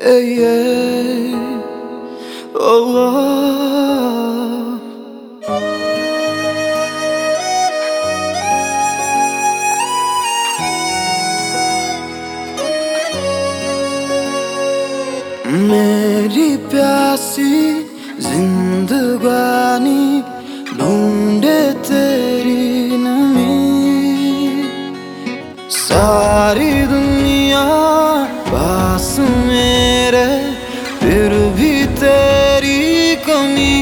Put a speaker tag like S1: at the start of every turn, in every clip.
S1: yeah. Oh, मेरी प्यासी जिंदगानी ढूंढे तेरी नमी, सारी दुनिया पास मेरे फिर भी तेरी कमी।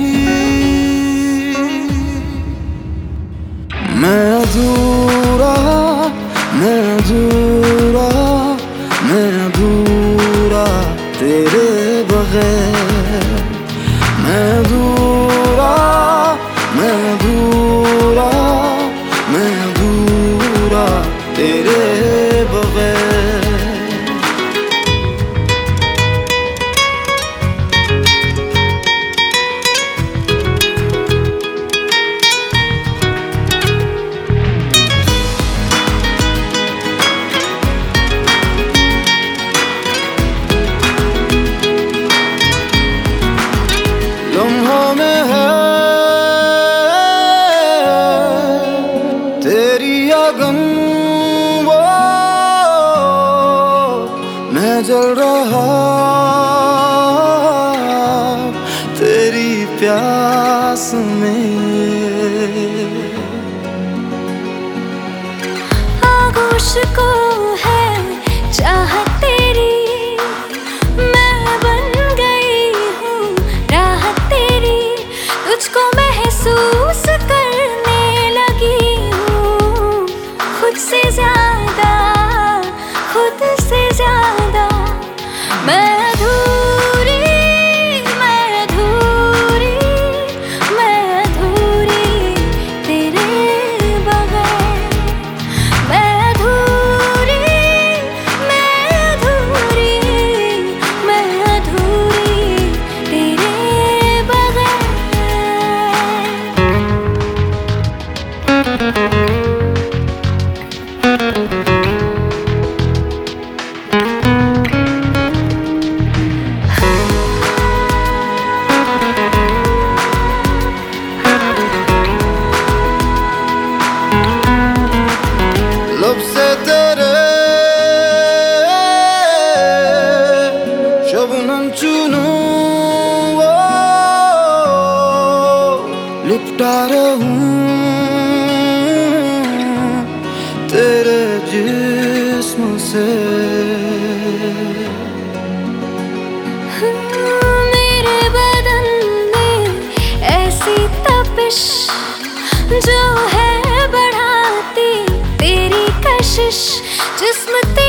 S1: मैं अधूरा, मैं अधूरा, मैं अधूरा तेरे बगैर। मैं अधूरा, मैं अधूरा, मैं अधूरा तेरे बगैर। लम्हों में है तेरी अगन, वो मैं जल रहा तेरी प्यास में।
S2: आगोश को है चाहत तेरी, मैं बन गई हूँ राहत तेरी। तुझको महसूस करने लगी हूँ खुद से ज्यादा, खुद से ज्यादा। मैं अधूरी, मैं अधूरी, मैं अधूरी तेरे बगैर। मैं अधूरी, मैं अधूरी, मैं अधूरी तेरे बगैर।
S1: लब से तेरे शबनम चुनूं, वो लिपटा रहूं तेरे जिस्म से।
S2: मेरे बदन में ऐसी तपिश जो है बढ़ाती तेरी कशिश। जिस्म